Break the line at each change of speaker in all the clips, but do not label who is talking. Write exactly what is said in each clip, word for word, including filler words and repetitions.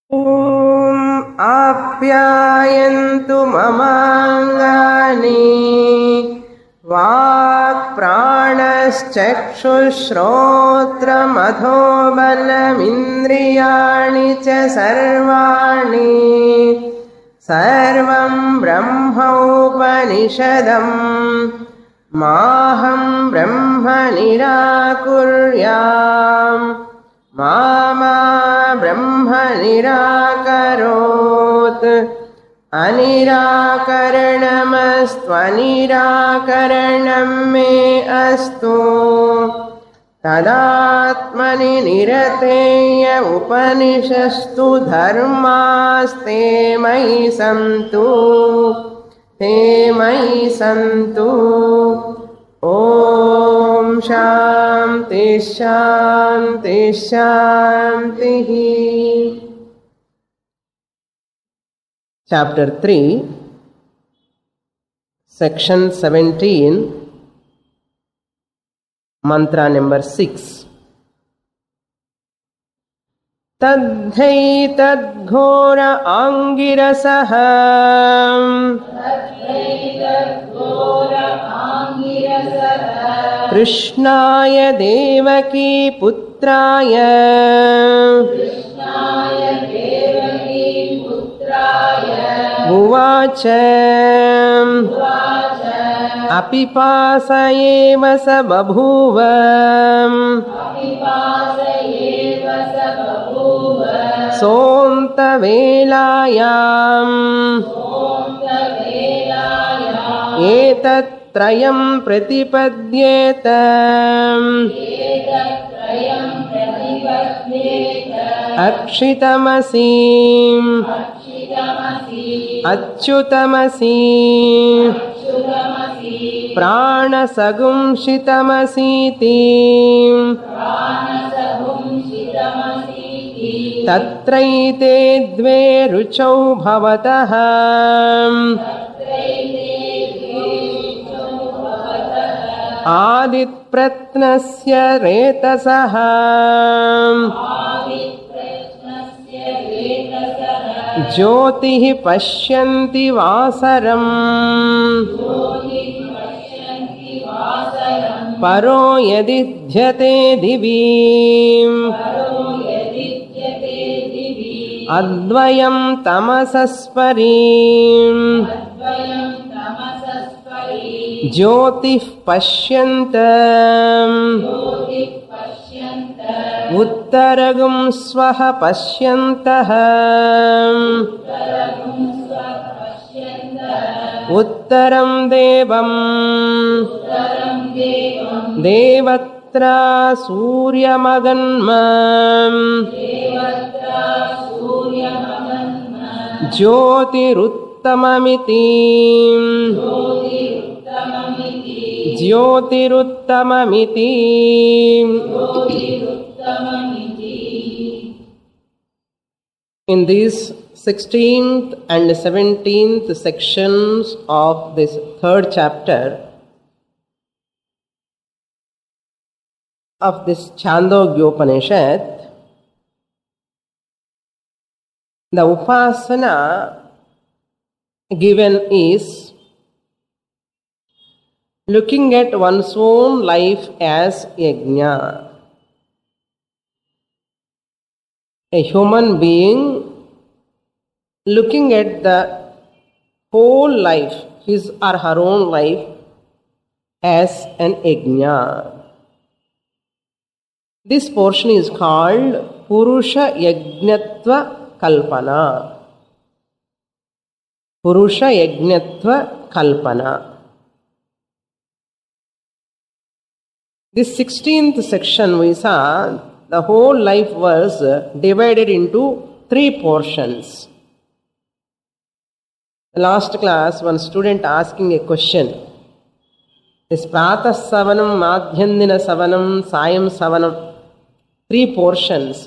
ॐ आप्यायन्तु ममाङ्गानि वाक्प्राणश्चक्षुश्रोत्रमथो बलमिन्द्रियाणि च सर्वाणि सर्वं ब्रह्मोपनिषदं माहं ब्रह्म निराकुर्याम् मा मा ब्रह्म निराकरोत् अनिराकरणमस्त्वनिराकरणं मे अस्तु तदात्मनि निरतेय उपनिषस्तु धर्मास्ते मयि सन्तु ते मयि सन्तु। ॐ शान्ति शान्ति शान्तिः। Chapter three, Section seventeen, Mantra number six. तद्धैतद्घोर आङ्गिरसः कृष्णाय देवकी पुत्राय उवाच अपिपासयेव स बभूव सोऽन्तवेलायाम् एतत्त्रयं प्रतिपद्येत अक्षितमसि अच्युतमसि प्राणसगुंसितमसीति तत्रैते द्वे रुचौ भवतः आदिप्रत्नस्य रेतसः ज्योतिः पश्यन्ति वासरम् परो यदिध्यते दिवि अद्वयं तमसस्परि ज्योतिः पश्यन्तम् उत्तरगुं स्वः पश्यन्तः उत्तरं देवं देवत्रा सूर्यमगन्म ज्योतिरुत्तममिति ज्योतिरुत्तममिति। In these sixteenth and seventeenth sections of this third chapter of this Chandogyopanishad, the upasana given is looking at one's own life as yajna. A human being looking at the whole life, his or her own life, as an yajna. This portion is called Purusha Yajnatva Kalpana. Purusha Yajnatva Kalpana. This sixteenth section we saw, the whole life was divided into three portions. Last class, one student asking a question. Is Pratah Savanam, Madhyandina Savanam, Sayam Savanam, three portions.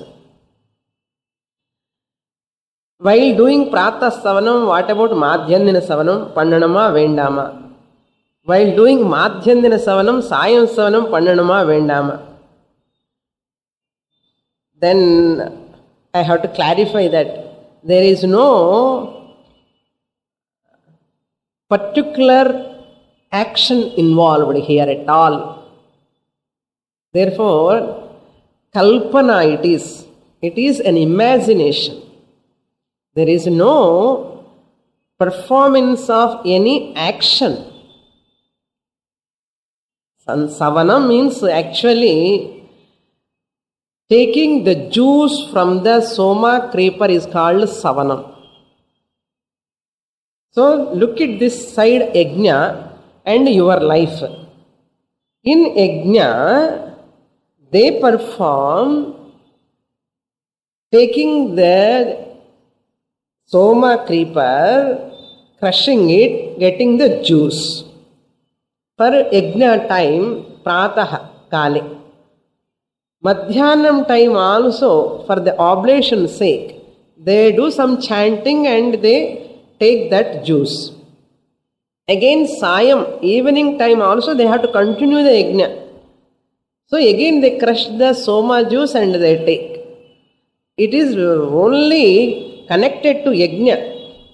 While doing Pratah Savanam, what about Madhyandina Savanam, Pannanama, Vendama? While doing Madhyandina Savanam, Sayam Savanam, Pannanama, Vendama? Then I have to clarify that there is no particular action involved here at all. Therefore, kalpana it is. It is an imagination. There is no performance of any action. Savanam means actually taking the juice from the soma creeper is called savanam. So look at this side yajna and your life. In yajna, they perform taking the soma creeper, crushing it, getting the juice. For yajna time, pratah kale. Madhyanam time also, for the oblation's sake, they do some chanting and they take that juice. Again, sayam, evening time also, they have to continue the yajna. So again they crush the soma juice and they take. It is only connected to yajna.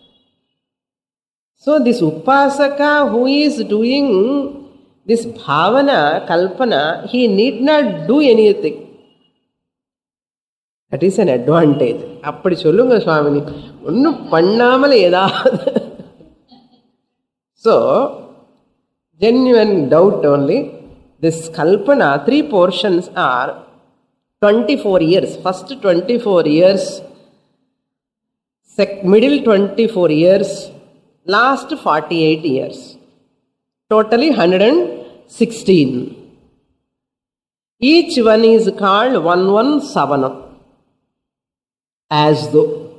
So this upasaka who is doing this bhavana, kalpana, he need not do anything. That is an advantage. Appadi sollunga Swamini. Onnu pannamal edavadhu. So, genuine doubt only. This kalpana, three portions are twenty-four years. First twenty-four years, sec- middle twenty-four years, last forty-eight years. Totally one hundred sixteen. Each one is called one one savanam. As though.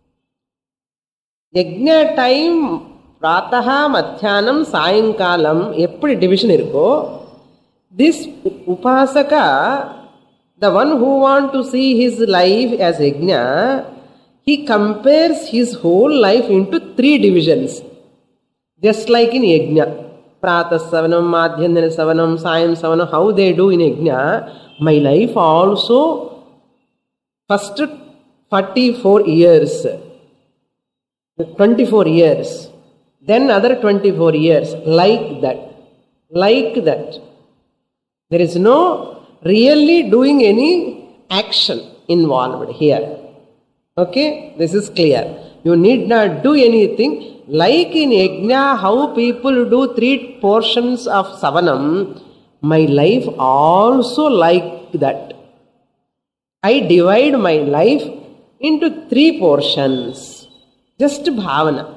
Yajna time, prataha, madhyanam, sayankalam, eppadi division irukko. This upasaka, the one who want to see his life as yajna, he compares his whole life into three divisions. Just like in yajna. Prata savanam, madhyandana savanam, sayam savanam, how they do in yajna. My life also, first forty-four years, twenty-four years, then other twenty-four years, like that, like that. There is no really doing any action involved here. Okay, this is clear. You need not do anything. Like in yajna, how people do three portions of savanam, my life also like that. I divide my life into three portions. Just bhavana.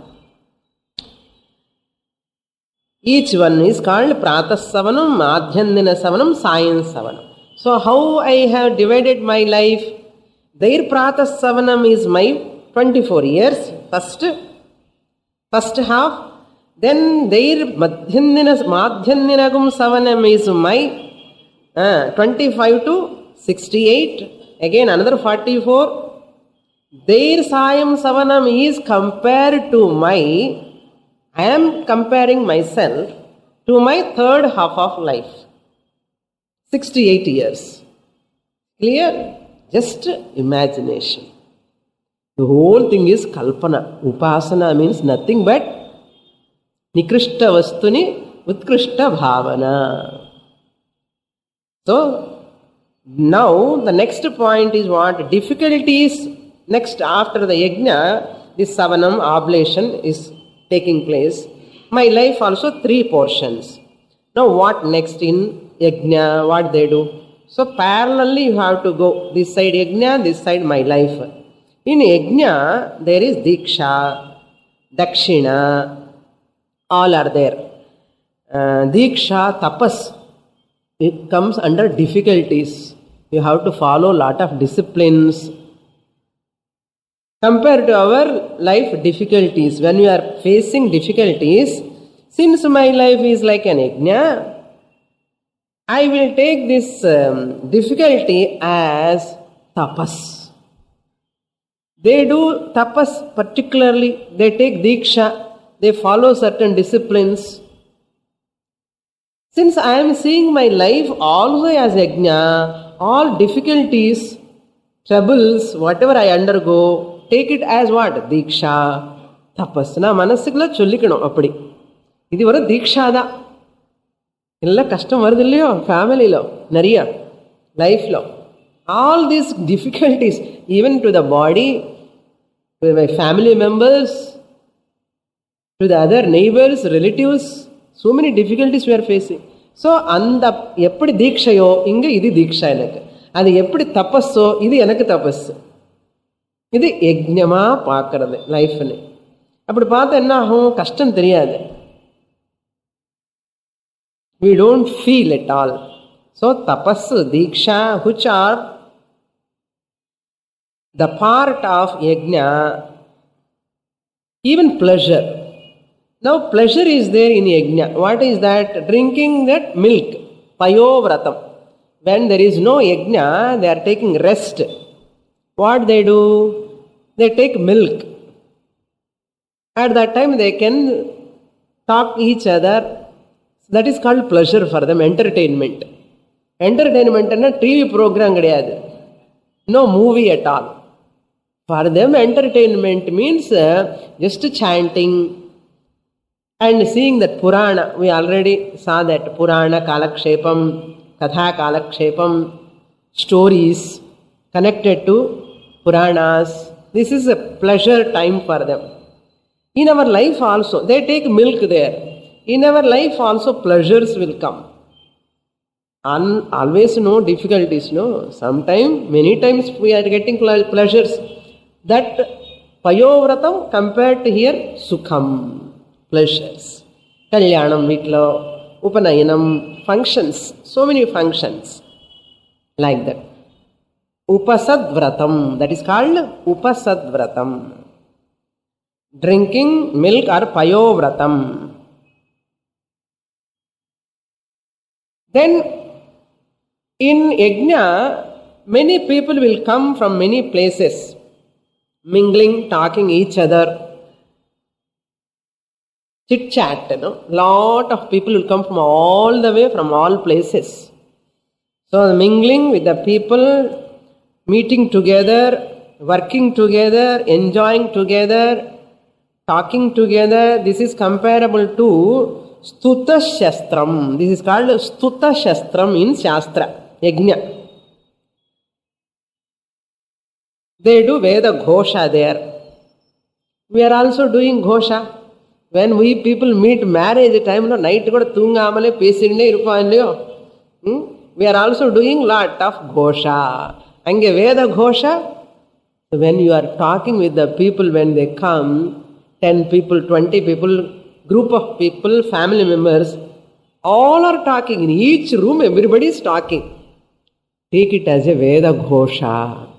Each one is called pratah savanam, madhyandana savanam, sayam savanam. So how I have divided my life? Their pratah savanam is my twenty-four years, first, first half. Then their madhyandana, madhyandanagum savanam is my uh, twenty-five to sixty-eight. Again another forty-four. Their sayam savanam is compared to my, I am comparing myself to my third half of life. sixty-eight years. Clear? Just imagination. The whole thing is kalpana. Upasana means nothing but nikrishta vastuni utkrishta bhavana. So, now the next point is what? Difficulties. Next, after the yajna, this savanam, oblation is taking place. My life also three portions. Now what next in yajna, what they do? So parallelly you have to go. This side yajna, this side my life. In yajna, there is diksha, dakshina, all are there. Uh, diksha, tapas, it comes under difficulties. You have to follow lot of disciplines. Compared to our life difficulties, when we are facing difficulties, since my life is like an yajna, I will take this um, difficulty as tapas. They do tapas particularly, they take diksha, they follow certain disciplines. Since I am seeing my life also as yajna, all difficulties, troubles, whatever I undergo, take it as what? Diksha, tapas. Na manasikla chollikano appadi. Idi vara diksha da. Illa kashtam varudillyo family lo, nariya, life lo. All these difficulties, even to the body, to my family members, to the other neighbors, relatives, so many difficulties we are facing. So, அந்த எப்படி தீட்சையோ இங்க இது தீட்சா எனக்கு, அது எப்படி தபஸோ இது எனக்கு தபஸ். இது யஜ்ஞமா பார்க்கறது லைஃப்னு. அப்படி பார்த்தா என்ன ஆகும்? கஷ்டம் தெரியாது. We don't feel at all. So, tapas, diksha, which are the part of yajna, even pleasure. Now, pleasure is there in yajna. What is that? Drinking that milk, payovratam. When there is no yajna, they are taking rest. What they do? They take milk. At that time, they can talk each other. That is called pleasure for them, entertainment. Entertainment is a T V program. No movie at all. For them, entertainment means uh, just chanting and seeing that Purana. We already saw that Purana, Kalakshepam, Katha Kalakshepam, stories connected to Puranas. This is a pleasure time for them. In our life also, they take milk there. In our life also, pleasures will come. Un- always no difficulties, no. Sometimes, many times we are getting pleasures. That payovratam compared to here, sukham, pleasures. Kalyanam vitlo, upanayanam, functions, so many functions like that. Upasadvratam, that is called upasadvratam. Drinking milk or payovratam. Then in yajna, many people will come from many places, mingling, talking each other, chit chat, you know. Lot of people will come from all the way, from all places. So mingling with the people, meeting together, working together, enjoying together, talking together. This is comparable to Stuta Shastram. This is called Stuta Shastram in Shastra, Yajna. They do Veda Ghosha there. We are also doing Ghosha. When we people meet marriage time, no night kuda thoongamale pesinde irupalleyo. We are also doing lot of Ghosha. Ange Veda Ghosha. When you are talking with the people, when they come, ten people, twenty people, group of people, family members, all are talking. In each room, everybody is talking. Take it as a Veda Ghosha.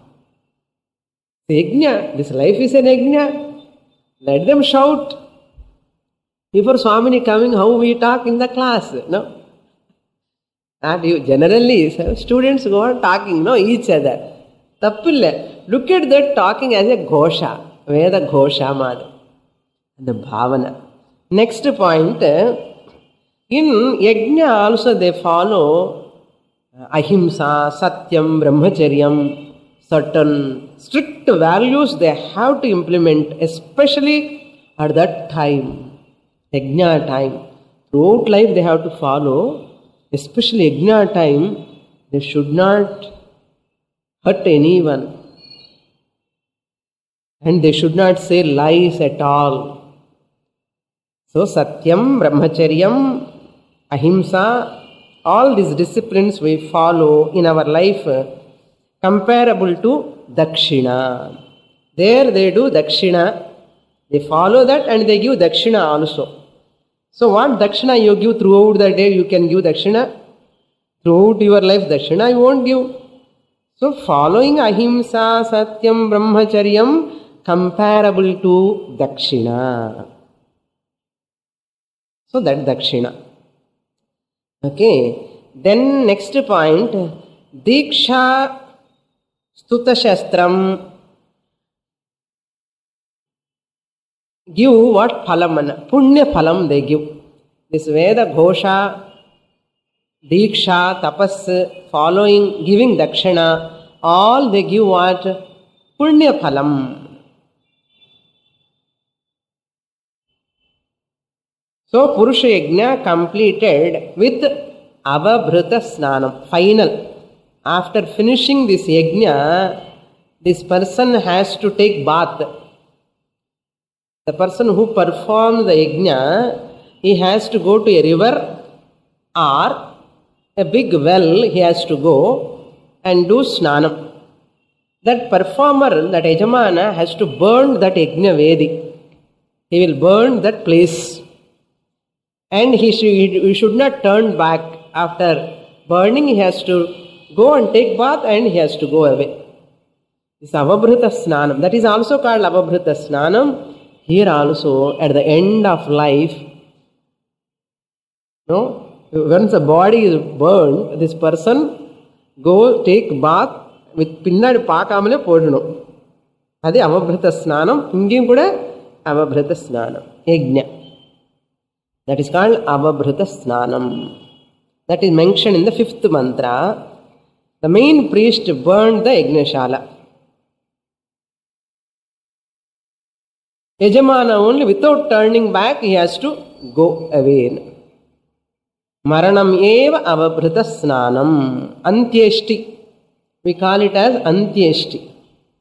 Yajna. This life is an yajna. Let them shout. Before Swamini coming, how we talk in the class, no? Not you. Generally, students go on talking, no, each other. Tappille. Look at that talking as a Ghosha. Veda Ghosha Mad. The Bhavana. Next point, in yajna also they follow ahimsa, satyam, brahmacharyam, certain strict values they have to implement, especially at that time, yajna time. Throughout life they have to follow, especially yajna time, they should not hurt anyone. And they should not say lies at all. So, Satyam, Brahmacharyam, Ahimsa, all these disciplines we follow in our life, comparable to Dakshina. There they do Dakshina, they follow that and they give Dakshina also. So, what Dakshina you give throughout the day, you can give Dakshina. Throughout your life, Dakshina you won't give. So, following Ahimsa, Satyam, Brahmacharyam, comparable to Dakshina. So that Dakshina. Okay. Then next point, Diksha Stuta Shastram give what phalam? Punya phalam they give. This Veda Ghosha, Diksha, Tapas, following, giving Dakshina, all they give what? Punya phalam. So Purusha Yajna completed with Avabhrita Snanam. Final. After finishing this Yajna, this person has to take bath. The person who performs the Yajna, he has to go to a river or a big well, he has to go and do Snanam. That performer, that Yajamana, has to burn that Yajna Vedi. He will burn that place. And he should, he should not turn back. After burning, he has to go and take bath and he has to go away. This Avabhrita Snanam. That is also called Avabhrita Snanam. Here also, at the end of life, no, once the body is burned, this person go take bath with pinnadi paakamale podunu. Adi Avabhrita Snanam. Ingem kuda Avabhrita Snanam. Yajna. That is called Avabhrita Snanam. That is mentioned in the fifth mantra. The main priest burned the Yajnashala. Yajamana only, without turning back, he has to go away. Maranam eva Avabhrita Snanam. Antyeshti. We call it as Antyeshti.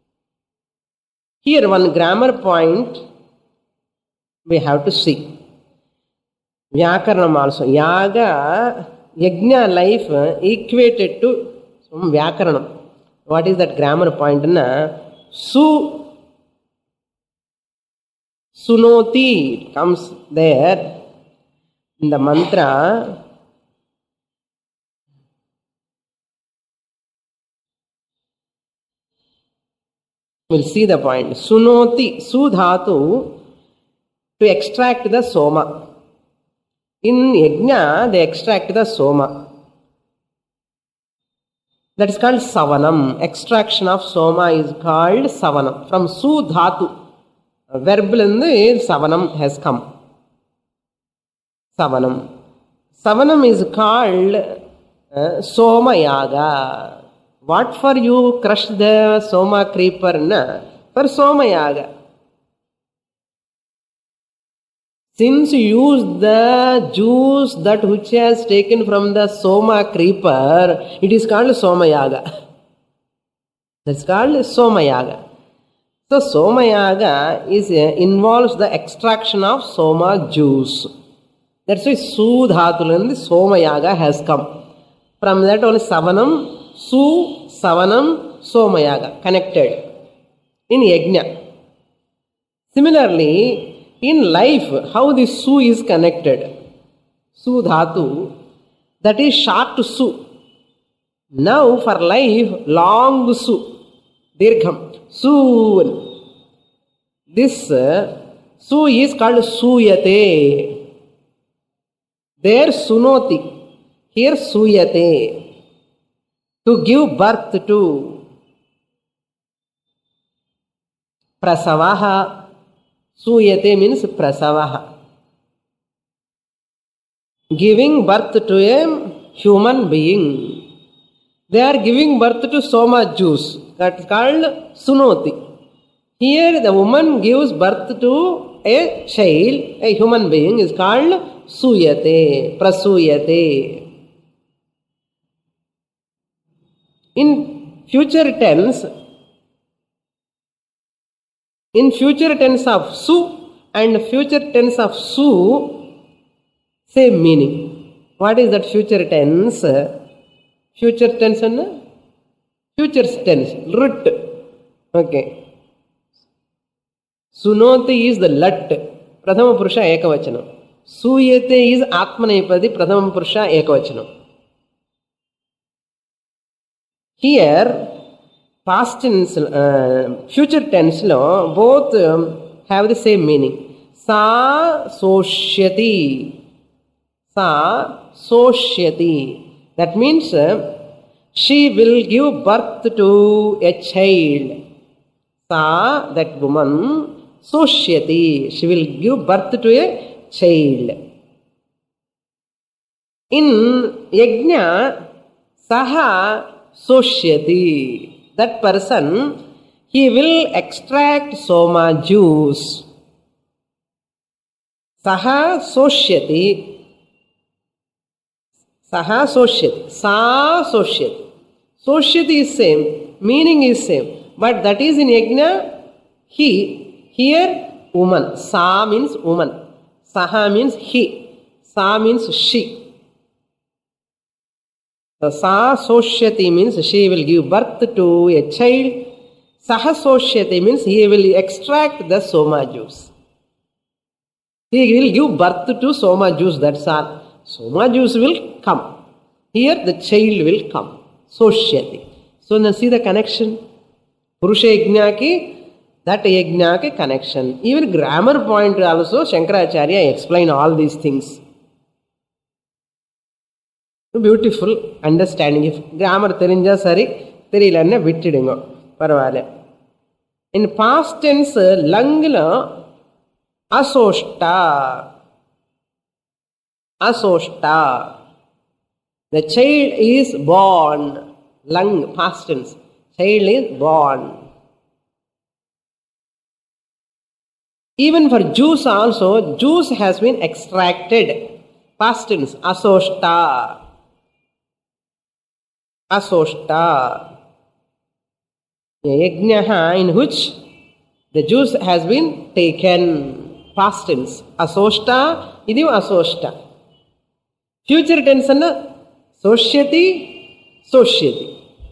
Here one grammar point we have to see. Vyakaranam also. Yaga, Yajna life equated to some Vyakaranam. What is that grammar point? Na? Su, Sunoti comes there in the mantra. We'll see the point. Sunoti, Sudhatu, to extract the Soma. In Yajna, they extract the Soma. That is called Savanam. Extraction of Soma is called Savanam. From Su Dhatu. Verbal in the Savanam has come. Savanam. Savanam is called uh, Soma Yaga. What for you crush the Soma creeper? Na? For Soma Yaga. Since you use the juice that which has taken from the Soma creeper, it is called Soma Yaga. That's called Soma Yaga. So Soma Yaga is, uh, involves the extraction of Soma juice. That's why Sudhatulandi Soma Yaga has come. From that only Savanam, Su, Savanam, Soma Yaga connected in Yajna. Similarly, in life, how this Su is connected? Su Dhatu, that is short Su. Now for life, long Su, Dirgham, Su. This uh, Su is called Suyate. There Sunoti, here Suyate. To give birth to. Prasavaha. Suyate means prasavaha. Giving birth to a human being. They are giving birth to Soma juice. That is called Sunoti. Here the woman gives birth to a child, a human being, is called Suyate, Prasuyate. In future tense, In future tense of Su and future tense of Su, same meaning. What is that future tense? Future tense and future tense. Lut. Okay. Sunoti is the lut. Prathama Purusha Ekavachanam. Suyate is Atmanepadi. Prathama Purusha Ekavachanam. Here, past tense, uh, future tense, lo, both um, have the same meaning. Sa soshyati. Sa soshyati. That means uh, she will give birth to a child. Sa, that woman, soshyati. She will give birth to a child. In Yajna, Saha soshyati. That person, he will extract Soma juice. Saha soshyati. Saha soshyati. Sa soshyati. Soshyati is same. Meaning is same. But that is in yajna, he. Here, woman. Sa means woman. Saha means he. Sa means she. So, sa soshyati means she will give birth to a child. Saha soshyati means he will extract the soma juice. He will give birth to soma juice, that's all. Soma juice will come. Here the child will come. Soshyati. So now see the connection. Purusha yajna ki, that yajna ki connection. Even grammar point also, Shankaracharya explain all these things. Beautiful understanding. If grammar terinja sari, therilanna vittidungo. Paravale. In past tense, langla asoshta. Asoshta. The child is born. Lang, past tense. Child is born. Even for juice also, juice has been extracted. Past tense. Asoshta. Asoshta. A yajna in which the juice has been taken. Past tense. Asoshta. Idiv asoshta. Future tense anna soshyati. Soshyati.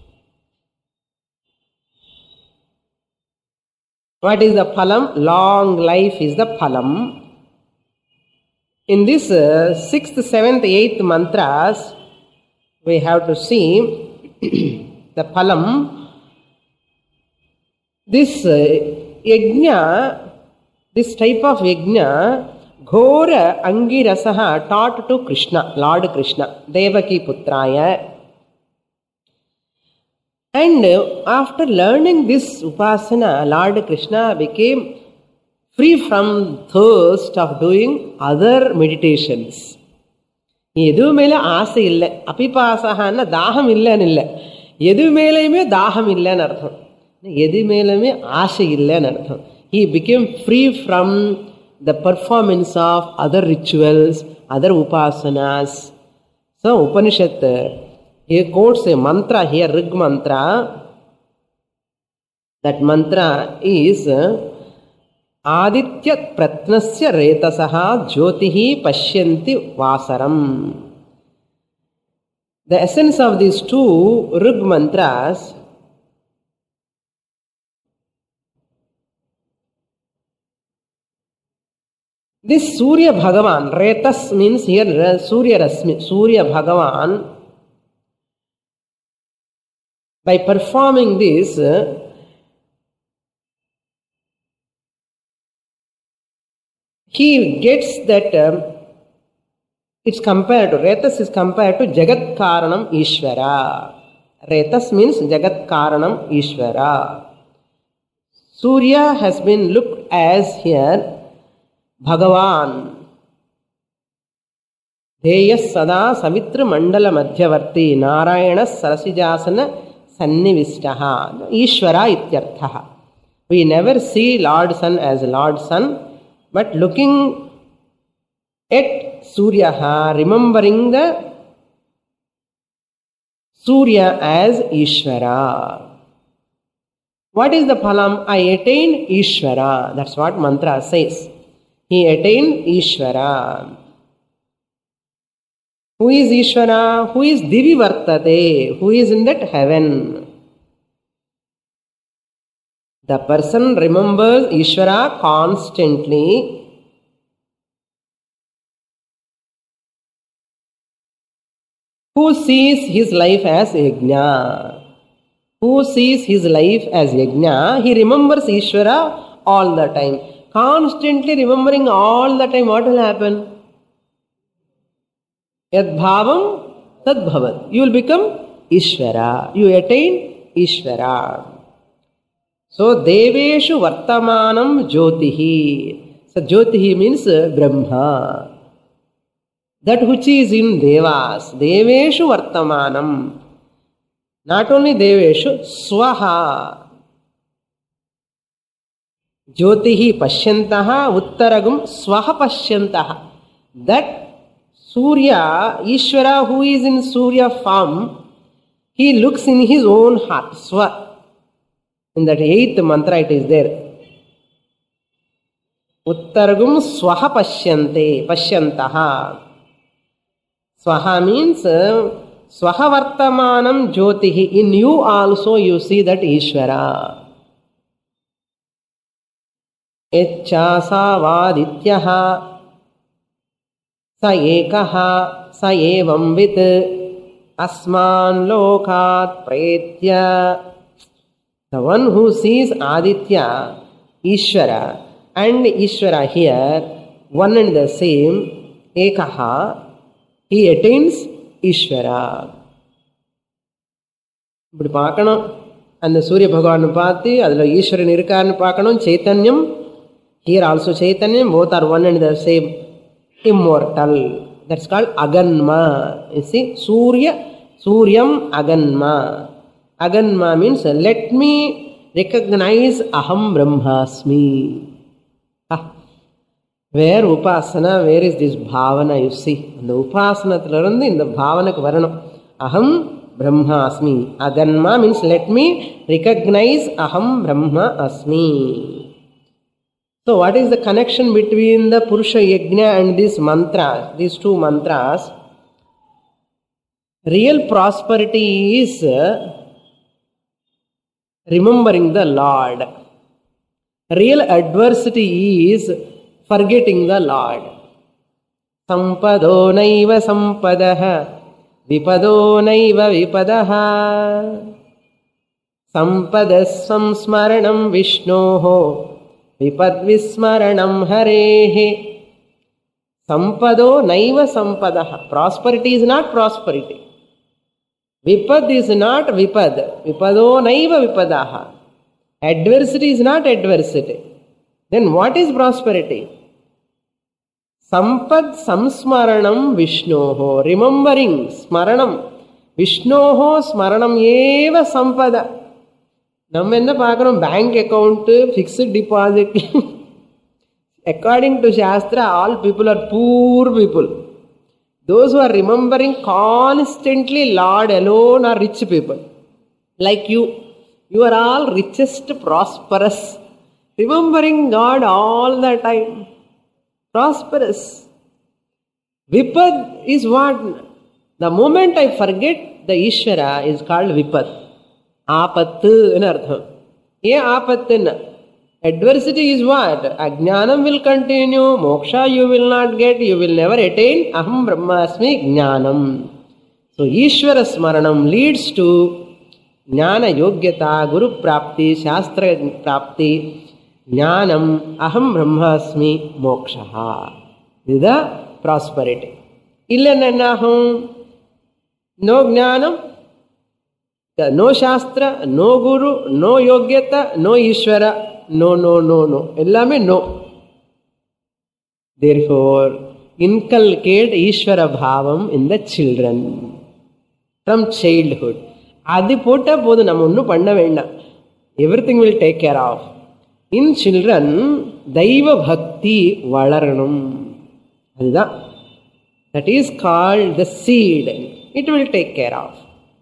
What is the phalam? Long life is the phalam. In this uh, sixth, seventh, eighth mantras, we have to see the phalam. This uh, yajna, this type of yajna, Ghora Angirasaha taught to Krishna, Lord Krishna, Devaki Putraya. And after learning this upasana, Lord Krishna became free from thirst of doing other meditations. Yedu mele aasa illa, apipasaha na daham illa nilla. Yedu mele me daham illa nartham. Yedu mele me aasa illa nartham. He became free from the performance of other rituals, other upasanas. So Upanishad, he quotes a mantra here, Rig mantra. That mantra is Aditya Pratnasya Retasaha Jyotihi Pashyanti Vasaram. The essence of these two Rig mantras this Surya Bhagavan, Retas means here Surya Rasmi, Surya Bhagavan, by performing this, he gets that um, it's compared to, Retas is compared to Jagat Karanam Ishvara. Retas means Jagat Karanam Ishvara. Surya has been looked as here Bhagavan. Deyas sada savitra mandala madhyavarti Narayana sarasijasana sannivistaha. Ishvara ityarthaha. We never see Lord Sun as Lord Sun, but looking at Surya, remembering the Surya as Ishvara. What is the phalam? I attained Ishvara. That's what mantra says. He attained Ishvara. Who is Ishvara? Who is Divi Vartate? Who is in that heaven? The person remembers Ishvara constantly. Who sees his life as yajna? Who sees his life as yajna? He remembers Ishvara all the time. Constantly remembering all the time, what will happen? Yad bhavam tad bhavat. You will become Ishvara. You attain Ishvara. So, Deveshu Vartamanam Jyotihi. So, Jyotihi means Brahma. That which is in Devas. Deveshu Vartamanam. Not only Deveshu, Swaha. Jyotihi Pashyantaha Uttaragum Swaha Pashyantaha. That Surya, Ishvara, who is in Surya form, he looks in his own heart. Swa. In that eighth mantra it is there. Uttaragum Swaha Pashyante, Pashyantaha. Swaha means uh, Swaha Vartamanam Jyotihi. In you also you see that Ishvara. Echasa Vadityaha. Sa ekaha sa evam vit asman lokat pretya. The one who sees Aditya, Ishvara, and Ishvara here, one and the same, ekaha, he attains Ishvara. இப்படி பார்க்கணும். அந்த சூரிய பகவான் பார்த்து அதில் ஈஸ்வரன் இருக்காருன்னு பார்க்கணும். சைத்தன்யம், here also Chaitanya, both are one and the same. Immortal. That's called Aganma. You see, Surya, Suryam Aganma. Aganma means let me recognize Aham Brahmasmi. Ah. Where Upasana, where is this Bhavana, you see? The Upasana thalarandi in the Bhavana varanam. Aham Brahmasmi. Aganma means let me recognize Aham Brahma Asmi. So what is the connection between the Purusha Yajna and this mantra, these two mantras? Real prosperity is remembering the Lord. Real adversity is forgetting the Lord. Sampado naiva sampadaha, vipado naiva vipadaha. Sampadas samsmaranam Vishnoho, Vipadvismaranam Harehe. Sampado naiva sampadaha. Prosperity is not prosperity. Vipad is not vipad. Vipado naiva vipadaha. Adversity is not adversity. Then what is prosperity? Sampad samsmaranam Vishnoho. Remembering, smaranam. Vishnoho smaranam eva sampada. நம்ம என்ன பார்க்குறோம்? Bank account, fixed deposit. According to Shastra, all people are poor people. Those who are remembering constantly Lord alone are rich people. Like you. You are all richest, prosperous. Remembering God all the time. Prosperous. Vipad is what? The moment I forget the Ishvara is called Vipad. Apattu in artham. Ye apattu. Adversity is what? Ajnanam will continue, moksha you will not get, you will never attain Aham Brahmasmi Jnanam. So Ishvara Smaranam leads to Jnana Yogyata, Guru Prapti, Shastra Prapti, Jnanam, Aham Brahmasmi Mokshaha. This is the prosperity. Illanannaham, no Jnanam, no Shastra, no Guru, no Yogyata, no Ishvara, no, no, no, no. Ellame no. Therefore, inculcate Ishvara Bhavam in the children from childhood. Adi pota podu namu onnu panna vendam. Everything will take care of. In children, Daiva Bhakti Valaranam. That is called the seed. It will take care of.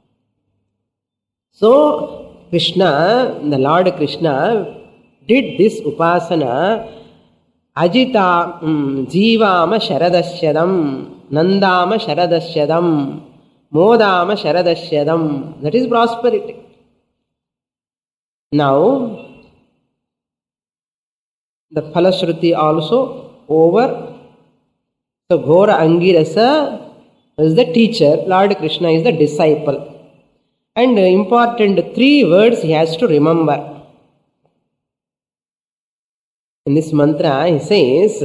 So, Krishna, the Lord Krishna, did this upasana. Ajita um, Jivama Sharadashyadam, Nandama Sharadashyadam, Modama Sharadashyadam. That is prosperity. Now, the Phalashruti also over. So, Ghora Angirasa is the teacher, Lord Krishna is the disciple. And important three words he has to remember. In this mantra, he says,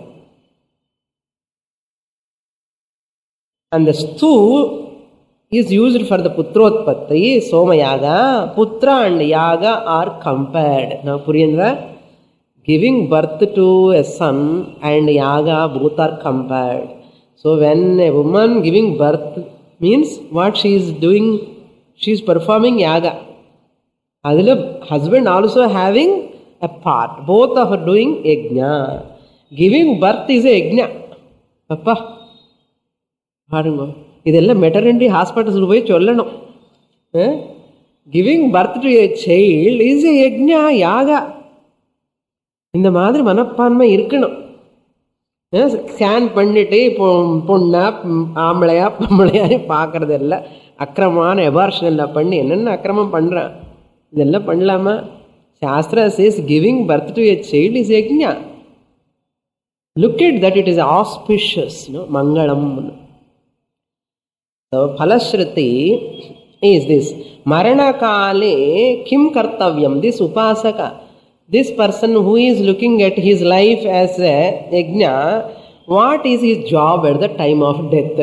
and the stu is used for the putrotpatti, Somayaga. Putra and Yaga are compared. Now, Puriyendra, giving birth to a son and Yaga both are compared. So, when a woman giving birth means what she is doing, she is performing Yaga. Adila husband also having apart. Both are doing yajna. Giving birth is a yajna. Appa. பாருங்க, இதெல்லாம் maternity ஹாஸ்பிட்டல்ஸில் போய் சொல்லணும். Giving birth to a child is a yajna, yaga. இந்த மாதிரி மனப்பான்மை இருக்கணும். Scan பண்ணிட்டு இப்போ பொண்ணா ஆம்பளையா பொம்பளையா பார்க்கறது இல்லை. அக்கிரமான எபார்ஷன் எல்லாம் பண்ணி என்னென்ன அக்கிரமம் பண்ணுறான், இதெல்லாம் பண்ணலாமா? Shastra says giving birth to a child is yajna. Look it that it is auspicious, mangalam. So, Phalashruti is this. Marana kale kim kartavyam. This upasaka, this person who is looking at his life as a yajna, what is his job at the time of death?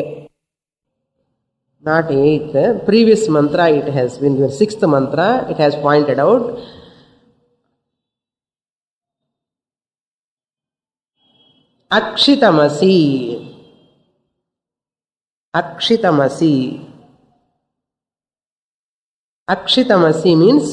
Not eighth. Previous mantra it has been, the sixth mantra it has pointed out. Akshitamasi. Akshitamasi. Akshitamasi means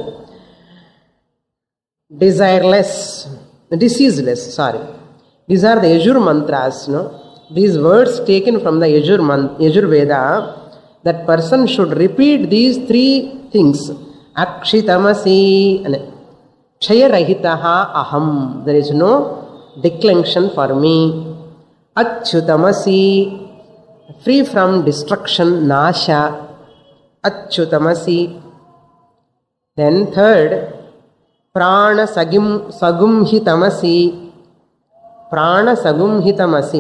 desireless, diseaseless, sorry. These are the Yajur mantras, no? These words taken from the Yajur, man- Yajur Veda, that person should repeat these three things. Akshitamasi, Chayarahitaha aham. There is no declension for me. Achyutamasi, free from destruction, nasha, achyutamasi. Then third, prana sagim sagumhitamasi, prana sagumhitamasi.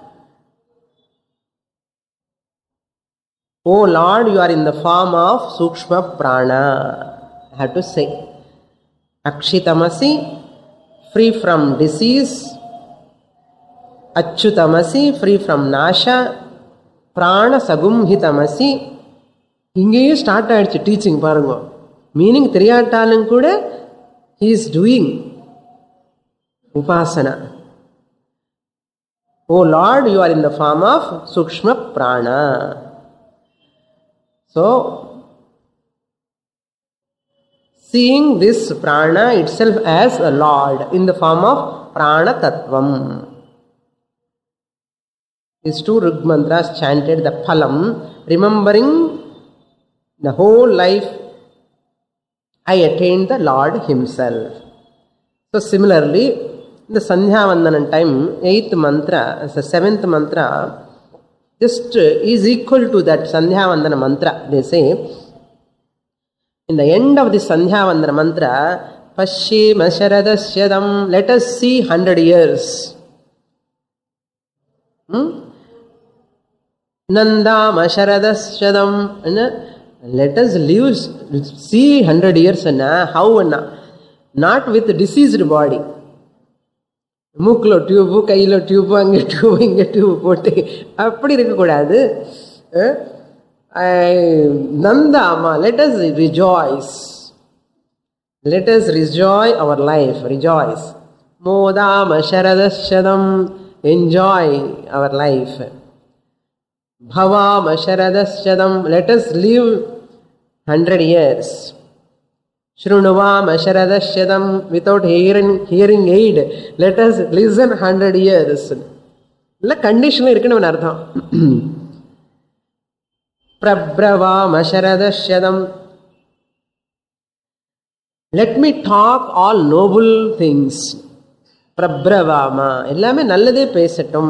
Oh Lord, you are in the form of sukshma prana. I have to say, akshitamasi, free from disease, achyutamasi, free from nasha, prana sagumhitamasi. இங்கேயே start ஆயிடுச்சு teaching. பாருங்க, meaning தெரியாட்டாலும் கூட he is doing upasana. Oh Lord, you are in the form of sukshma prana. So seeing this prana itself as a Lord in the form of prana tattvam. These two Rig mantras chanted, the phalam, remembering the whole life I attained the Lord Himself. So similarly, in the Sandhya Vandanam time, eighth mantra, the seventh mantra, just is equal to that Sandhya Vandana mantra. They say, in the end of the Sandhya Vandana mantra, Pashchima Sharadashyadam, let us see hundred years. Hmm? Nandama Sharadashyadam, let us live, see hundred years. How? Not with diseased body. மூக்கில் tube, கையில் tube, அங்கே tube, இங்கே tube போட்டு அப்படி இருக்கக்கூடாது. நந்தாமா, let us rejoice. Let us rejoice our life, rejoice. மோதாம சரதஸ்யதம், enjoy our life. Bhavama sharadashyadam, let us live hundred years. Shrunuvama sharadashyadam, without hearing, hearing aid, let us listen hundred years. இல்ல கண்டிஷன்ல இருக்கணும்னு அர்த்தம். Prabravama sharadashyadam, let me talk all noble things. Prabravama, எல்லாமே நல்லதே பேசட்டும்.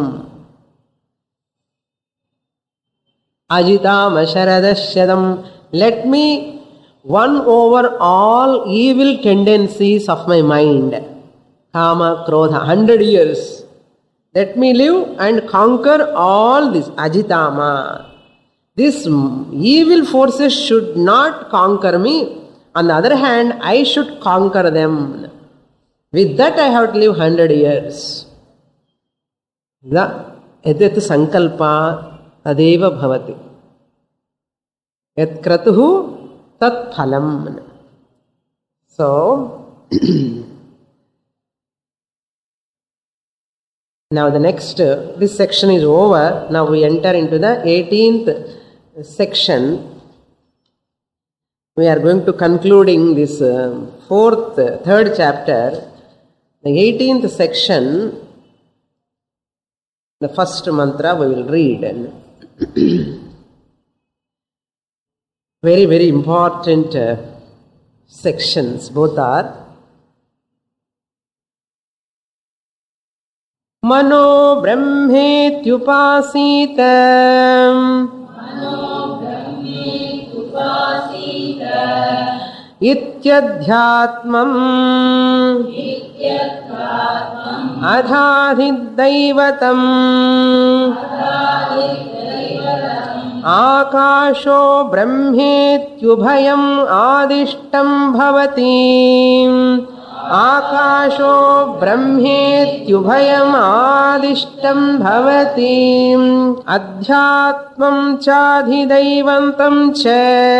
Ajitama sharadashyadam, let me won over all evil tendencies of my mind. Kama, Krodha, hundred years. Let me live and conquer all this. Ajitama. These evil forces should not conquer me. On the other hand, I should conquer them. With that I have to live hundred years. Edet sankalpa tadeva bhavati. Yat kratuhu tat phalam. So, now the next, uh, this section is over. Now we enter into the eighteenth section. We are going to concluding this uh, fourth, uh, third chapter, the eighteenth section, the first mantra we will read. And very, very important uh, sections, both are. Mano brahmetyupasita ityadhyatmam adhadidaivatam akasho brahmetyubhayam adishtam bhavati akasho brahmetyubhayam adishtam bhavati adhyatmam chadhidaivantam cha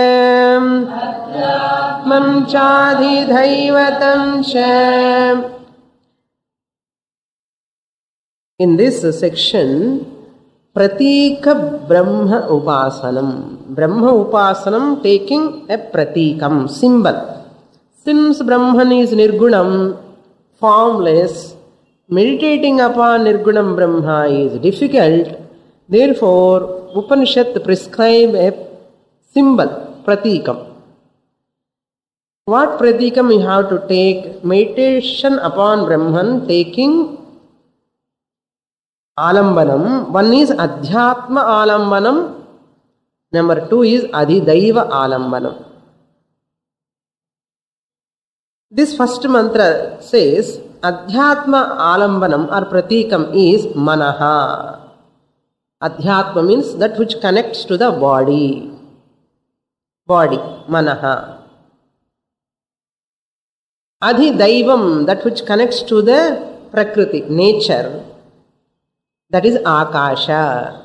adhyatmam chadhidaivatam cha. In this section, Pratika Brahma Upasanam. Brahma Upasanam taking a pratikam, symbol. Since Brahman is Nirgunam, formless, meditating upon Nirgunam Brahma is difficult. Therefore, Upanishad prescribe a symbol, pratikam. What pratikam you have to take? Meditation upon Brahman, taking alambanam. One is adhyatma alambanam. Number two is adhidaiva alambanam. This first mantra says adhyatma alambanam or pratikam is manaha. Adhyatma means that which connects to the body. Body, manaha. Adhidaivam, that which connects to the prakriti, nature. That is akasha.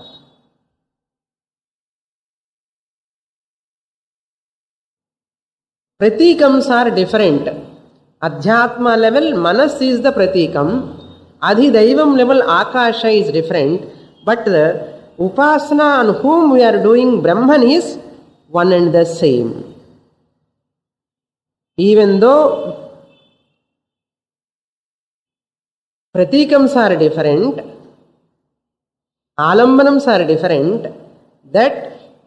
Pratikams are different. Adhyatma level, manas is the pratikam. Adhidaivam level, akasha is different. But the upasana on whom we are doing Brahman is one and the same. Even though pratikams are different, alambanams are different, that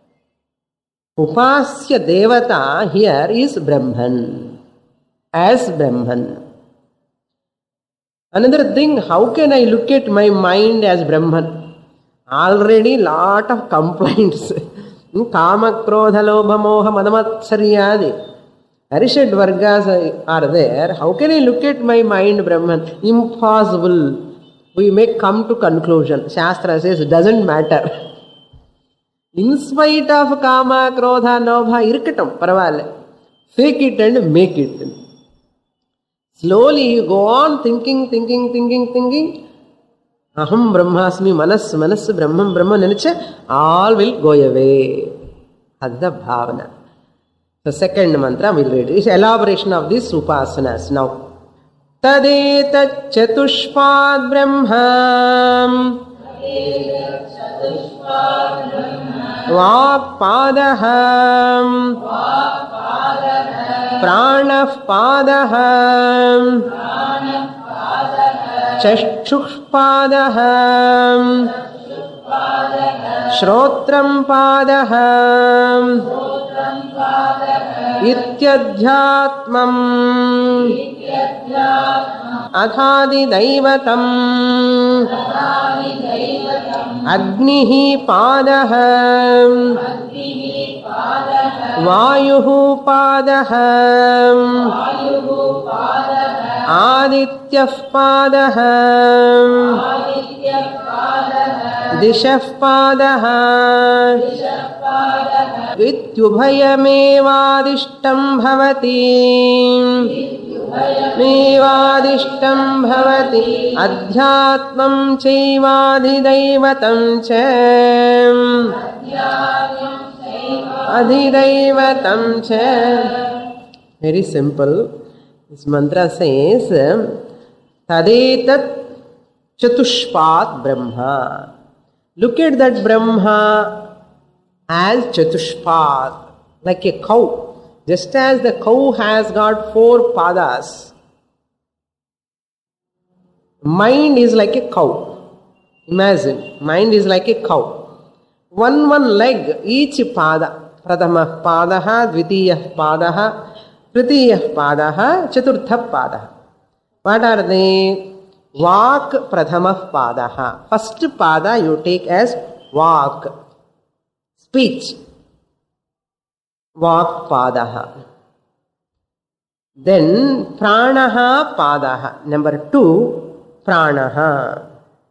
upasya devata here is Brahman, as Brahman. Another thing, how can I look at my mind as Brahman? Already lot of complaints. Kama, krodha, lobha, moha, madamatsariyadi. Arishad vargas are there. How can I look at my mind Brahman? Impossible. We may come to conclusion. Shastra says it doesn't matter. In spite of kama, krodha, lobha, irkatam, paravale. Fake it and make it. Slowly you go on thinking, thinking, thinking, thinking. Aham brahmasmi, manas, manas, brahman, brahman, neniche, all will go away. That's the bhavana. The second mantra we'll read. It's elaboration of these upasanas now. Tadeta chatushpad brahma Vākpādaham Prāṇapādaham Chakshushpādaham Shrotrampādaham Ityadhyatmam Adhadidaivatam Agnihi Pādaham Vāyuhu Pādaham Adityah Pādaham Dishah Pādaham Ityubhayamevādishtam bhavati Mevādishtam bhavati Adhyatmam chaivādhidaivatam cha Adhidaivatam cha. Very simple. This mantra says Tadetat Chatushpat Brahma. Look at that Brahma as Chatushpat, like a cow. Just as the cow has got four padas, mind is like a cow. Imagine, mind is like a cow. One one leg, each pada. Pradhamah padaha, dvitiyah padaha, tritiyah padaha, chaturthah padaha. What are they? Vak pradhamah padaha. First pada you take as vak, speech. Vak padaha. Then pranaha padaha. Number two, pranaha.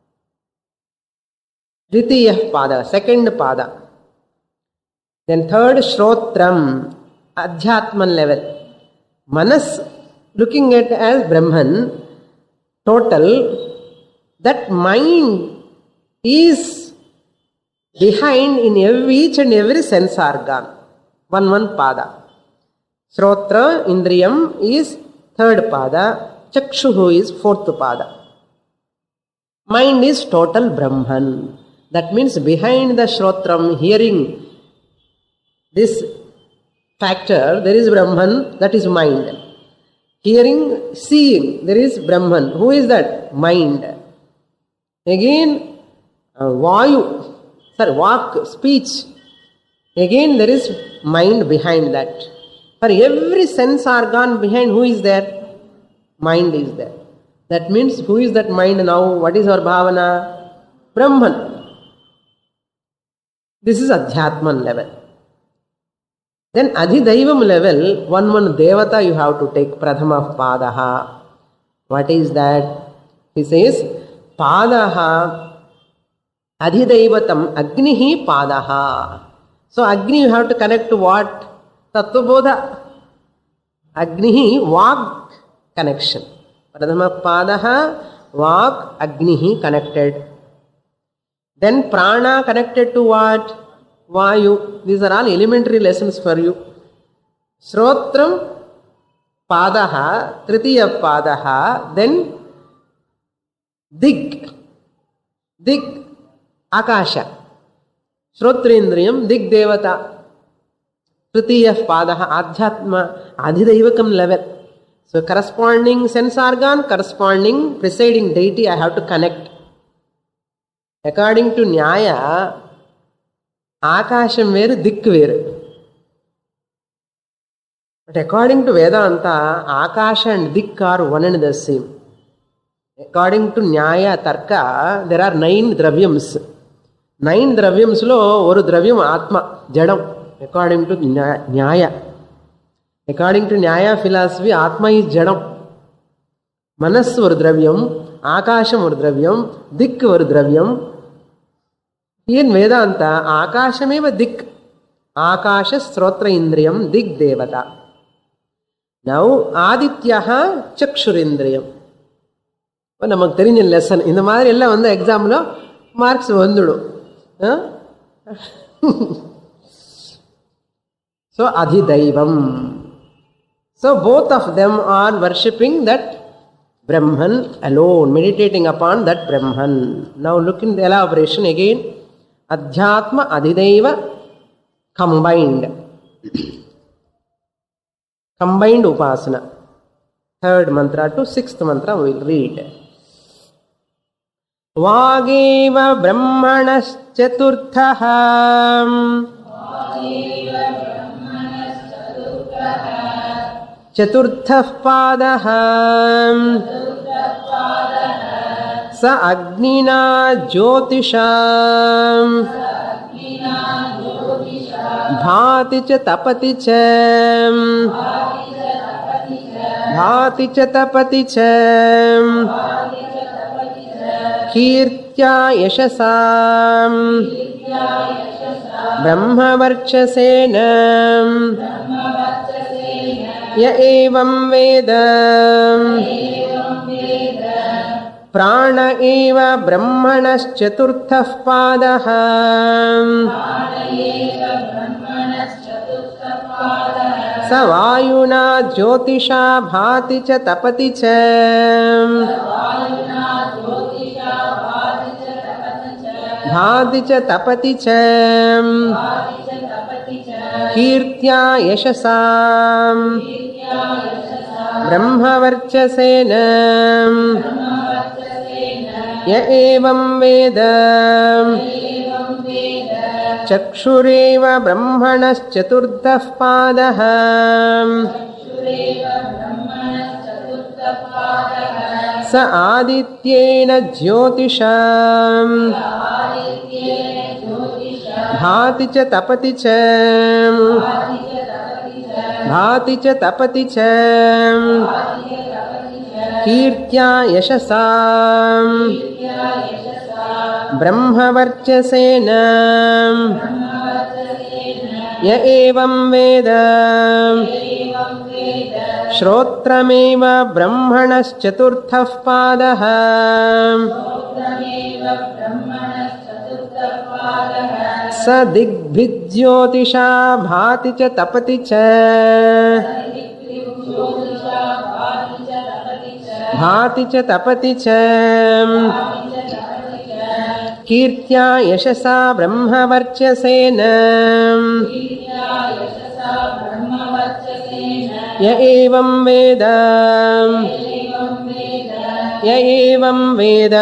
Dvitiyah pada, second pada. Then third, Shrotram, Adhyatman level. Manas, looking at as Brahman, total, that mind is behind in every, each and every sense organ. One one pada. Shrotra, Indriyam is third pada. Chakshuhu is fourth pada. Mind is total Brahman. That means behind the Shrotram, hearing, this factor, there is Brahman, that is mind. Hearing, seeing, there is Brahman. Who is that? Mind. Again, uh, Vayu, sorry, Vak, speech. Again, there is mind behind that. For every sense organ behind, who is there? Mind is there. That means, who is that mind now? What is our bhavana? Brahman. This is Adhyatman level. Then Adhidaivam level, one one Devata you have to take, Pradhama Padaha. What is that? He says, Padaha Adhidaivatam Agnihi Padaha. So Agni you have to connect to what? Tattvabodha. Agnihi, Vak connection. Pradhama Padaha, Vak, Agnihi connected. Then Prana connected to what? Vayu. These are all elementary lessons for you. Shrotram, Padaha, Tritiya Padaha, then Dig. Dig, Akasha. Shrotrindriyam, Dig Devata. Tritiya Padaha, Adhyatma, Adhidaivakam level. So corresponding sense organ, corresponding presiding deity I have to connect. According to Nyaya, Akasham veru, Dik veru. But according to Vedanta, Akasha and Dik are one and the same. According to Nyaya Tarka, there are nine dravyams. Nine dravyams lo, oru dravyam Atma, Jadam. According to Nyaya. According to Nyaya philosophy, Atma is Jadam. Manas oru dravyam, Akasham oru dravyam, Dik oru dravyam. In Vedanta, Akashameva Dik. Akasha Srotra Indriyam Dig Devata. Now, Adityaha Chakshurindriyam. நமக்கு தெரிஞ்ச lesson இந்த மாதிரி எல்லாம் வந்து எக்ஸாம்ல marks வந்துடும். So Adhidaivam. So both of them are worshipping that Brahman alone, meditating upon that Brahman. Now look in the elaboration again. Adhyatma, Adhidaiva, combined. Combined Upasana. Third mantra to sixth mantra we will read. Vageva Brahmanas Chaturthaha. Chaturthah Padaha. Sa Agnina Jyotisham. Bhati cha tapati cha. Bhati cha tapati cha. Kirtya yashasam. Brahma varchasena. Ya evam vedam. Prana eva brahmanas chaturthah padaha. Savayuna jyotisha bhati cha tapati cha. Bhati cha tapati cha. कीर्त्या यशसा ब्रह्मवर्चसेन य एवं वेद चक्षुरेव ब्रह्मणश्चतुर्थः पादः स आदित्येन ज्योतिषा भाति च तपति च भाति च तपति च कीर्त्या यशसा ब्रह्मवर्चसेन य एवं वेद श्रोत्रमेव ब्रह्मणश्चतुर्थः पादः स दिग्भिज्योतिषा भाति च तपति च भाति च तपति च कीर्त्या यशसा ब्रह्मवर्चसेन य एवं वेद य एवं वेद.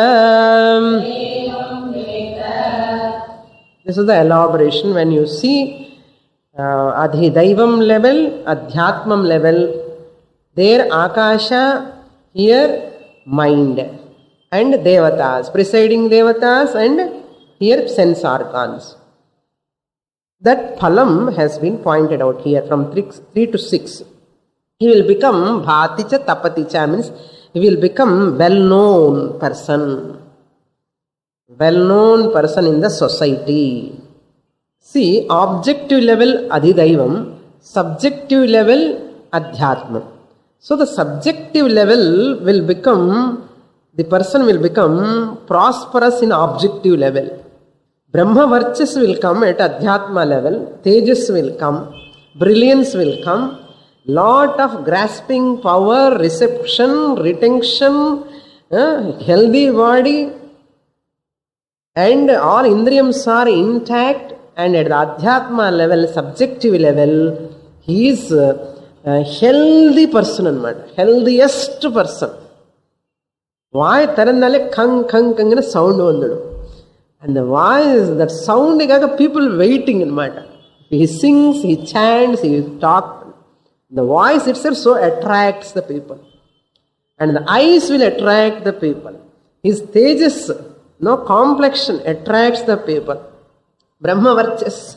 This is the elaboration. When you see uh, Adhidaivam level, Adhyatmam level, there Akasha, here mind, and Devatas, presiding Devatas, and here sense organs. That phalam has been pointed out here from three, three to six. He will become Bhaticha Tapaticha, means he will become well-known person. Well-known person in the society. See, objective level Adhidaivam, subjective level Adhyatma. So the subjective level will become, the person will become prosperous in objective level. Brahma Varchas will come at Adhyatma level, Tejas will come, brilliance will come, lot of grasping power, reception, retention, uh, healthy body, and all Indriyams are intact, and at the Adhyatma level, subjective level, he is a, a healthy person, healthiest person. Why? Tarandale kang kang kang in sound vandu. And the voice, that sound, people waiting in matter. He sings, he chants, he talks. The voice itself so attracts the people. And the eyes will attract the people. His tejas, no complexion, attracts the people. Brahma Varchas.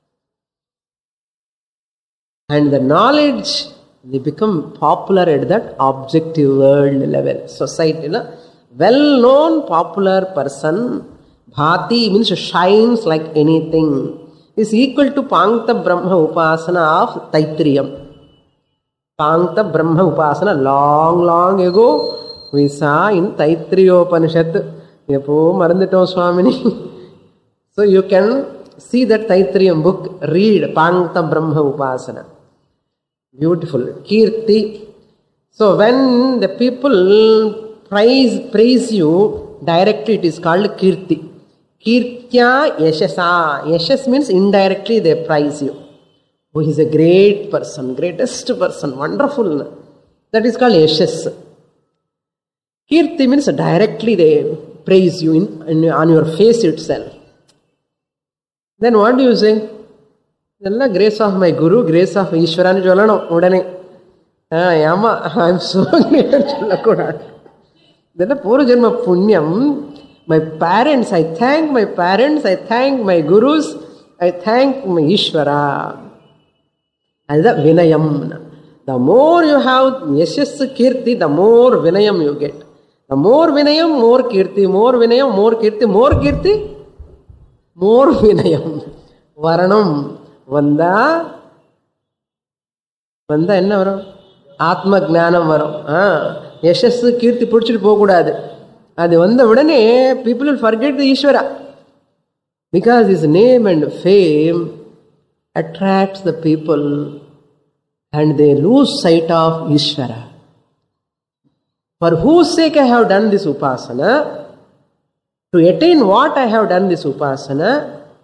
And the knowledge, they become popular at that objective world level. Society, no? Well-known, popular person. Bhati means shines like anything. Is equal to Pankta Brahma Upasana of Taitriyam. Pankta Brahma Upasana, long, long ago, we saw in Taitriyopanishad. Yepo Marandito Swamini. So you can see that Taitriyam book, read Pankta Brahma Upasana. Beautiful. Kirti. So when the people praise, praise you, directly it is called Kirti. Kirtya Yashasa. Yashas means indirectly they praise you. Oh, he is a great person, greatest person, wonderful. That is called Yashas. Kirti means directly they praise you in, in, on your face itself. Then what do you say? The grace of my Guru, grace of Ishwarani Jolano, Udane. Yama, I am so great. Then the Pura Janma Punyam. My parents, I thank my parents, I thank my gurus, I thank my Ishvara. And the Vinayam. The more you have Yashas Kirti, the more Vinayam you get. The more Vinayam, more Kirti, more Vinayam, more Kirti, more Kirti, more Vinayam. Varanam. Vanda. Vanda enna varum? Atma Gnanam varum. Yashas Kirti pudichittu pogudadu. And the people will forget the Ishvara. Because his name and fame attracts the people and they lose sight of Ishvara. For whose sake I have done this Upasana, to attain what I have done this Upasana,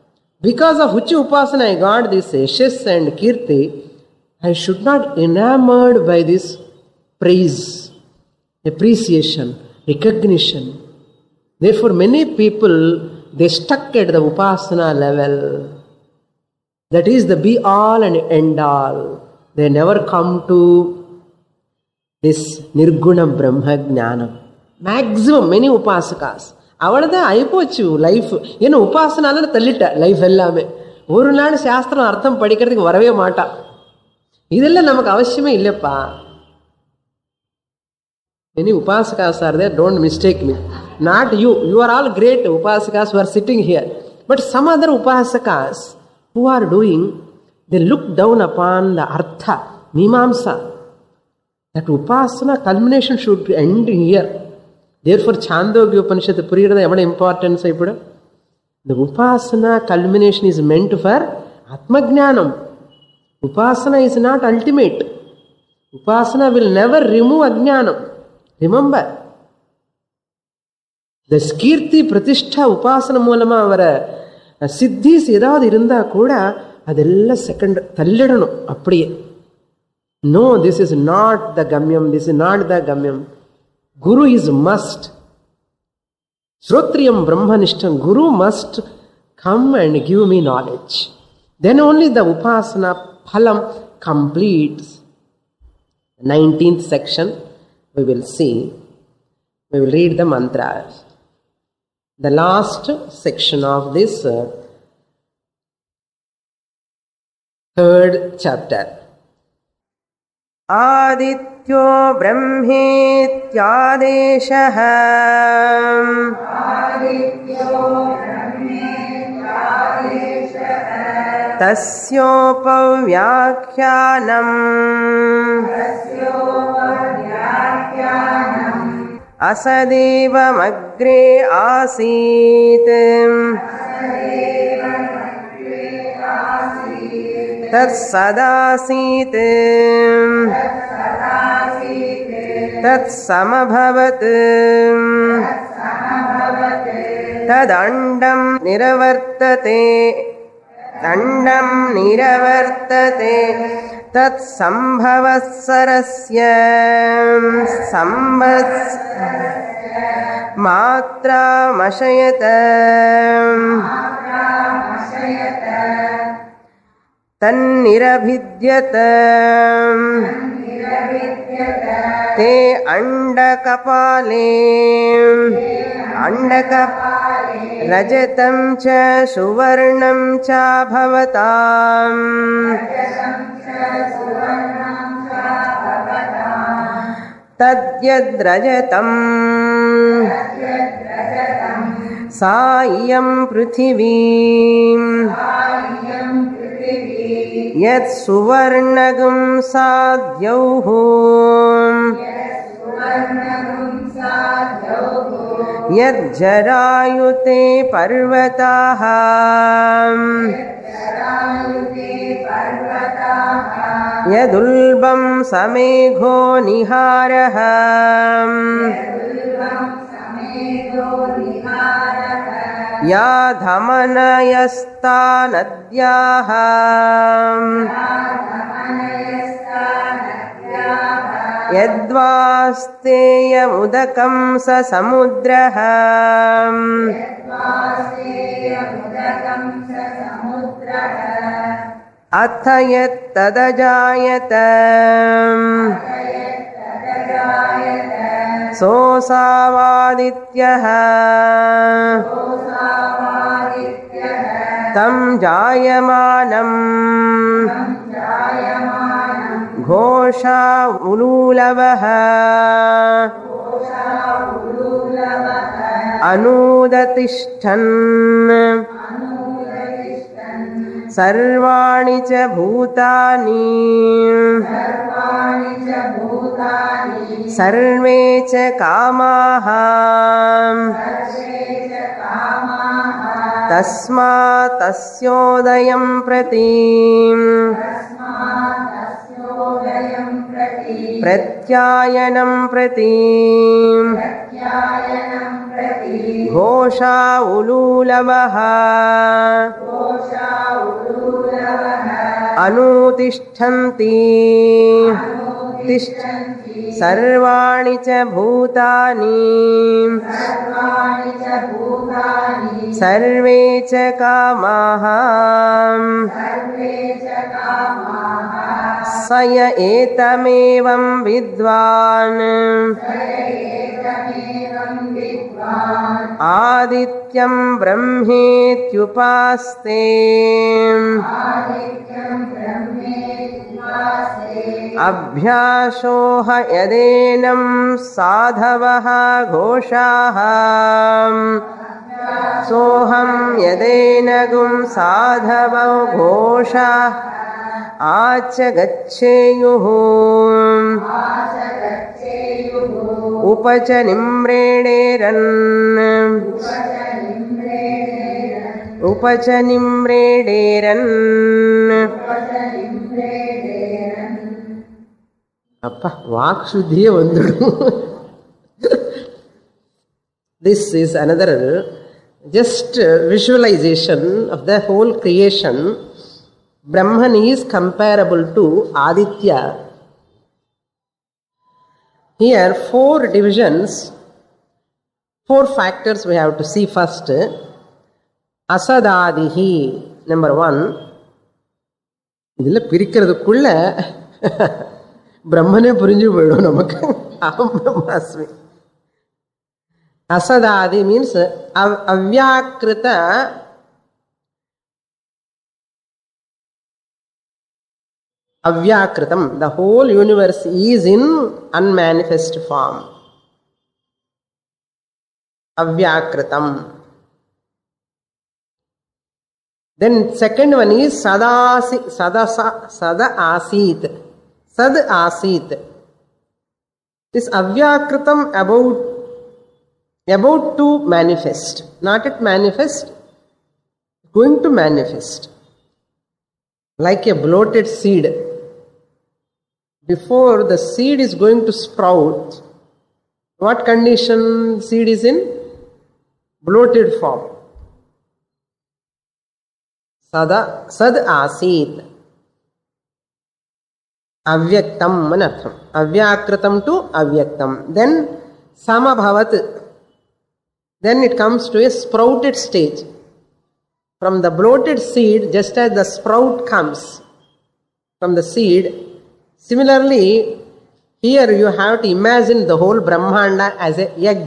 Because of which upasana I got this yashas and kirti, I should not enamored by this praise, appreciation, recognition. Therefore, many people, they stuck at the upasana level. That is the be all and end all. They never come to this nirguna brahma jnana. Maximum, many upasakas. அவளதான் ஆயிப்போச்சு life. ஏன்னா உபாசனால தள்ளிட்ட life எல்லாமே. ஒரு நாள் சாஸ்திரம் அர்த்தம் படிக்கிறதுக்கு வரவே மாட்டா. இதெல்லாம் நமக்கு அவசியமே இல்லப்பா. Many upasakas are there, don't mistake me. Not you. You are all great upasakas who are sitting here. But some other upasakas who are doing, they look down upon the artha, mimamsa. That upasana culmination should end here. Therefore, Chandogya Upanishad puriyada evada importance ipudu. The upasana culmination is meant for atmajnanam. Upasana is not ultimate. Upasana will never remove ajnanam. Remember, the skirti pratishtha upasana மூலமா வர சித்திஸ் ஏதாவது இருந்தா கூட அதெல்லாம் second தள்ளிடணும் அப்படியே. No, this is not the gamyam, this is not the gamyam. Guru is must. Shrotriyam brahmanishtam. Guru must come and give me knowledge. Then only the upasana phalam completes. nineteenth section we will see. We will read the mantras. The last section of this uh, third chapter. आदित्यो ब्रह्मेत्यादेशः तस्योपव्याख्यानम् असदेवमग्रे आसीत् तत्सदासीत् तत्समभवत् तदण्डं निरवर्तते दण्डं निरवर्तते तत्सम्भवत्सरस्य सम्भस् मात्रामशयत तन्निरभिद्यत ते अंडकपाले अंडकपाले रजतं च सुवर्णं च भवताम् तद्यद्रजतम् सा इयं पृथिवी यत् सुवर्णगं साद्यौः यज्जरायुते पर्वताः यदुल्बं समेघो निहारः या धमनयस्ता नद्याः यद्वास्तेयमुदकं स समुद्रः अथ यत्तदजायत सोऽसावादित्यः तं जायमानम् घोषा उलूलवः अनूदतिष्ठन् सर्वाणि च भूतानि सर्वे च कामाः तस्मात् तस्योदयं प्रति प्रत्यायनं प्रति घोषा उलूलवः अनुतिष्ठन्ति सर्वाणि च भूतानि सर्वे च कामाः स य एतमेवं विद्वान् आदित्यं ब्रह्मेत्युपास्ते अभ्यासोह यदेनं साधवः घोषाः सोहं यदेनगुं साधवो घोषाः आच गच्छेयुः उपच निम्रेणेरन् उपच निम्रेणेरन् அப்பா வாக் சுத்தியே வந்துடும். This is another just visualization of the whole creation. Brahman is comparable to Aditya. Here four divisions, four factors we have to see first. Asadadihi, number one. இதில் பிரிக்கிறதுக்குள்ள பிரம்மனே புரிஞ்சு போயிடும் நமக்கு. அகம் பிரம்மாஸ்மி. Asadadi means avyakrita avyakritam. The whole universe is in unmanifest form. Avyakritam. Then second one is sadasi sadasa sada asit. Sad asit. This avyakritam about about to manifest, not yet manifest, going to manifest. Like a bloated seed. Before the seed is going to sprout, what condition seed is in? Bloated form. Sada, sad asit. Avyaktam manatham. Avyakritam to avyaktam. Then samabhavat. Then it comes to a sprouted stage. From the bloated seed, just as the sprout comes from the seed, similarly, here you have to imagine the whole Brahmanda as a egg.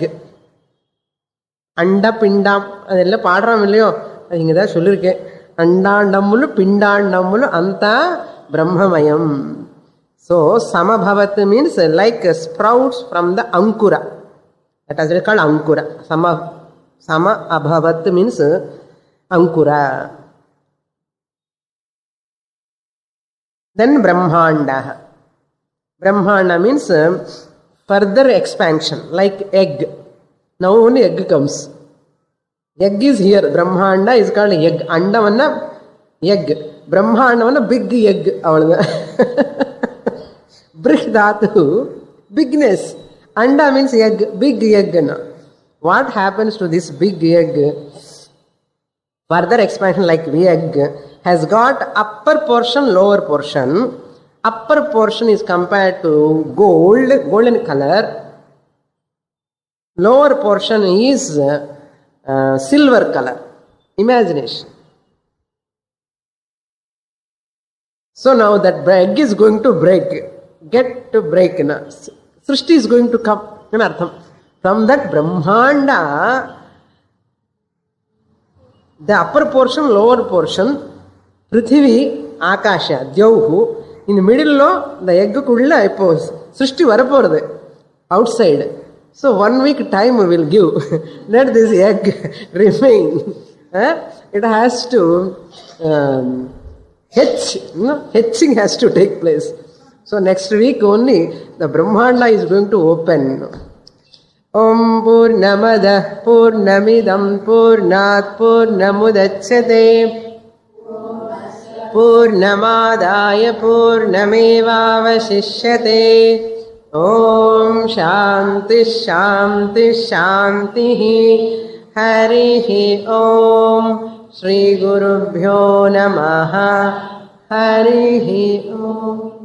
Anda pindam. Adella paadram illayo. Inga da sollirukken. Andandamulu pindandamulu anta brahmamayam. So samabhavat means like sprouts from the ankura. That is called ankura. Sama sama abhavat means ankura. Then brahmanda. Brahmanda means further expansion, like egg. Now only egg comes. Egg is here. Brahmanda is called egg. Andavanna egg. Brahmandavanna big egg. Brih dhatu, bigness. Anda means egg, big egg. What happens to this big egg? Further expansion like the egg has got upper portion, lower portion. Upper portion is compared to gold, golden color. Lower portion is uh, silver color. Imagination. So now that egg is going to break. Get to break. Srishti is going to come. From that Brahmanda, the upper portion, lower portion, Prithvi, Akasha, Dyauhu, in the middle of the egg kulla ippos. Srishti varaporade outside. So one week time we will give. Let this egg remain. Eh? It has to um, hatch. No? Hatching has to take place. So next week only the Brahmanda is going to open. Om Purnamada Purnamidam Purnat Purnamudachyate Purnamadaya Purnamevavashishyate ఓం శాంతి శాంతి శాంతి. హరి ఓం. శ్రీ గురుభ్యో నమః. హరి ఓం.